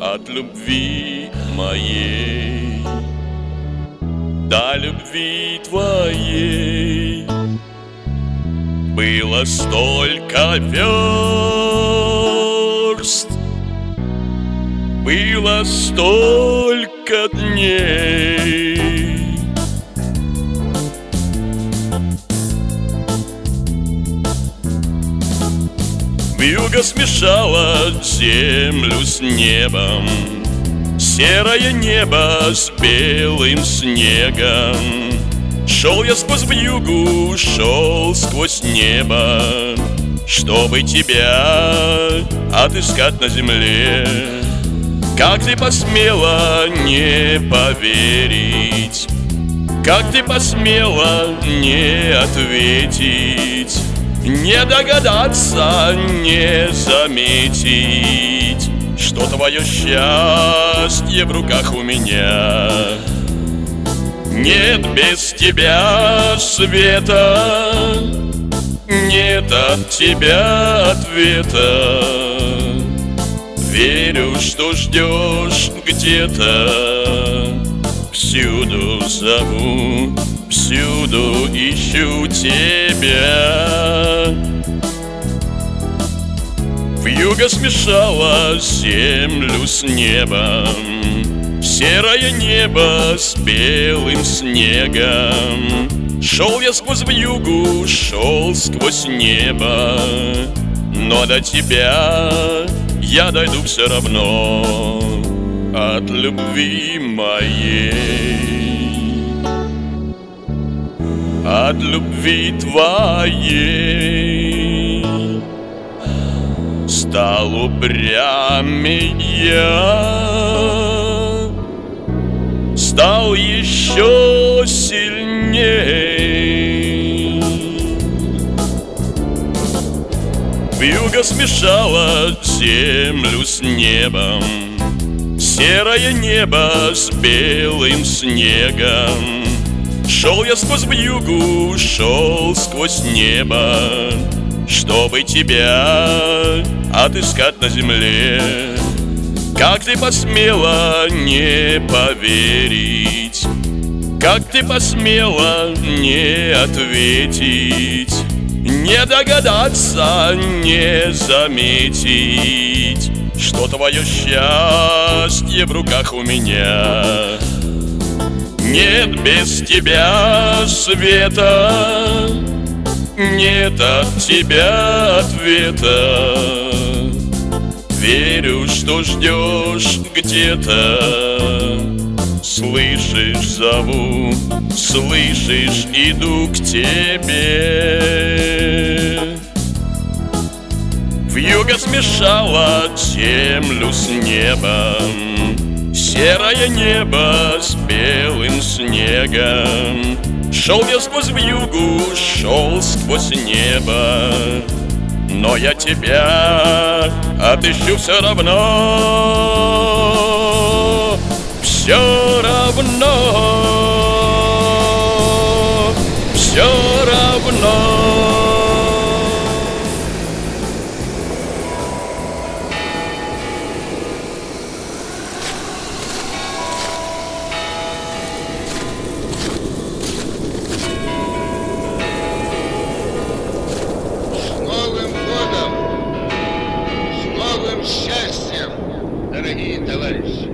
от любви моей до любви твоей было столько верст, было столько дней. Вьюга смешала землю с небом, серое небо с белым снегом. Шел я сквозь вьюгу, шел сквозь небо, чтобы тебя отыскать на земле. Как ты посмела не поверить, как ты посмела не ответить, не догадаться, не заметить, что твое счастье в руках у меня. Нет без тебя света, нет от тебя ответа. Верю, что ждешь где-то, всюду зову, всюду ищу тебя. Вьюга смешала землю с небом, серое небо с белым снегом. Шел я сквозь вьюгу, шел сквозь небо, но до тебя я дойду все равно от любви моей, от любви твоей. Стал упрямей я, стал еще сильней. Вьюга смешала землю с небом, серое небо с белым снегом. Шел я сквозь вьюгу, шел сквозь небо, чтобы тебя отыскать на земле. Как ты посмела не поверить, как ты посмела не ответить, не догадаться, не заметить, что твое счастье в руках у меня. Нет без тебя света, нет от тебя ответа. Верю, что ждешь где-то, слышишь, зову, слышишь, иду к тебе. Вьюга смешала землю с небом, серое небо с белым снегом. Шел я сквозь вьюгу, шел сквозь небо, но я тебя отыщу все равно, все равно, все равно. Счастьем, дорогие товарищи!